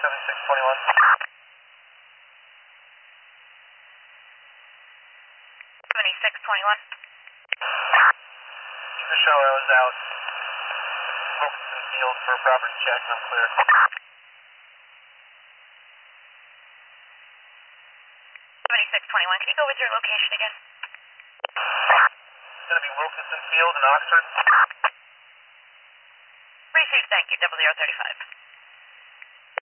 7621. 7621. The show I was out Wilkinson Field for a property check and I'm clear. 7621. Can you go with your location again? It's going to be Wilkinson Field in Oxford. Received, thank you. 0035.